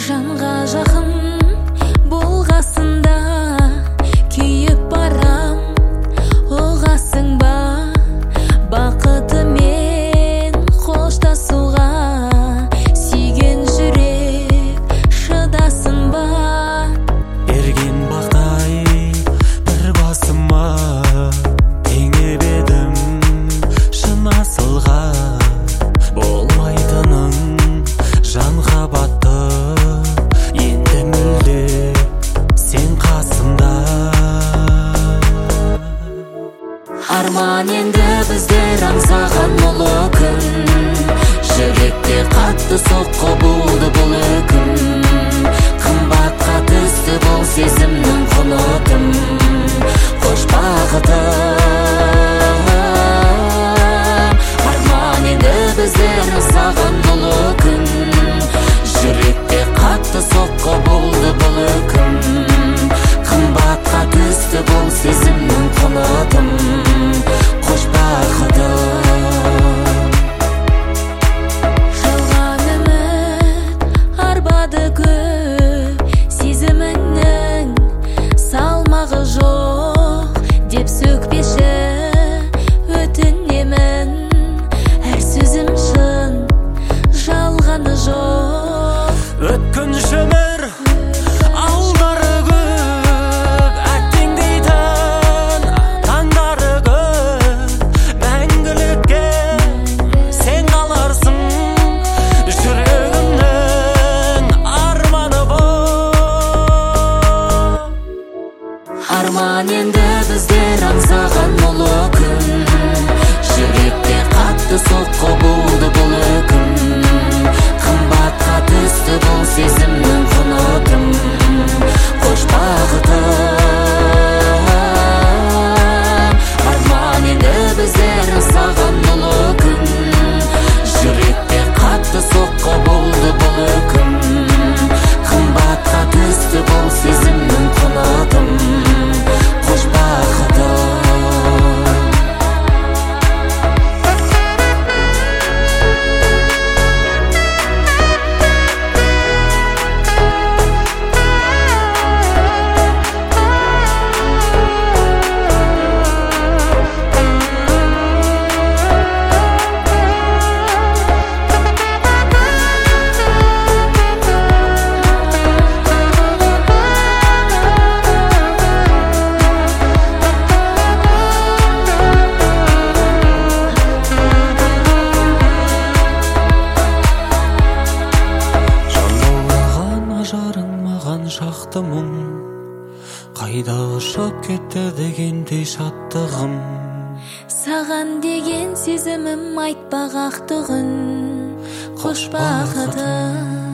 жанға жақын болғасында күйіп барам, оғасың ба бақытымен қоштасуға, сүйген жүрек шыдасын ба. Берген бақтай бір басыма теңеп едім шын асылға, болмайтының жанға батты енді мүлде сен қасымда. Арман енді біздер аңсаған ұлы күн, жүректе қатты соққы болды бұл үкім. Қымбатқа түсті бұл сезімнің құны тым, қош бақытым. Арман енді біздер аңсаған ұлы күн, жүректе қатты соққы болды бұл үкім. Қымбатқа түсті бұл сезімнің құны тым, қош бақытым. Жалған үміт арбады көп, сезіміңнің салмағы жоқ деп сөкпеші, өтінемін, әр сөзім шын, жалғаны жоқ. Өткінші өмір алдары көп, әттең дейтін таңдары көп. Мәңгілікке сен қаларсың, жүрегімнің арманы бол. Арман енді біздер аңсаған ұлы күн, жүректе қатты соққы болды бұл үкім. Қымбатқа түсті бұл сезімнің құны тым, қош бақытым. Арман енді біздер аңсаған ұлы күн, жүректе қатты соққы болды бұл үкім. Қымбатқа түсті бұл сезімнің құны тым, қош бақытым. шақты мұң, қайда ұшып кетті дегендей шаттығым. Саған деген сезімім айтпақ ақтығын, қош бақытым.